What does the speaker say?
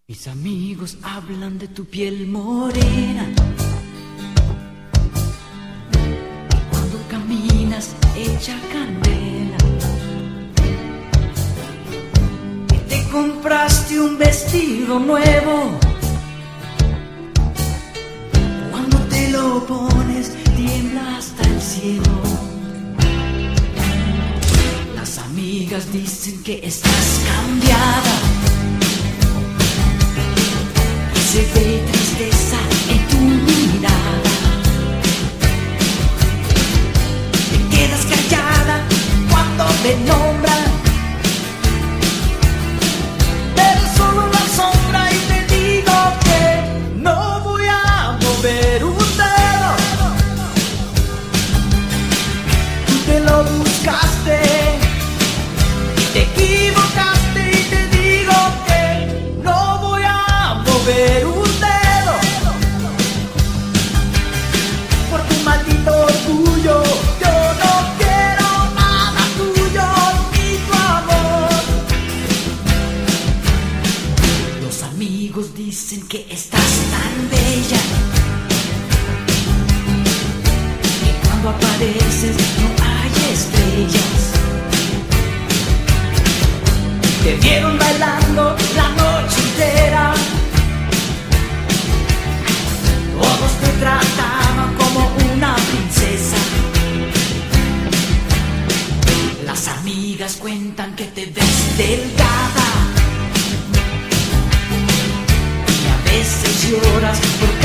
Mis amigos hablan de tu piel morena, cuando caminas hecha candela, que te compraste un vestido nuevo, cuando te lo pones tiembla hasta el cielo. Las amigas dicen que estás cambiada, se ve tristeza en tu mirada. Te quedas callada cuando te nombran, pero solo la sombra, y te digo que no voy a mover un dedo. Tú te lo buscaste y te equivocaste, y te digo que no voy a mover un dedo. Por tu maldito orgullo yo no quiero nada tuyo ni tu amor. Los amigos dicen que estás tan bella, que cuando apareces no hay estrellas. Te vieron bailando la noche entera, todos te trataban como una princesa. Las amigas cuentan que te ves delgada, y a veces lloras porque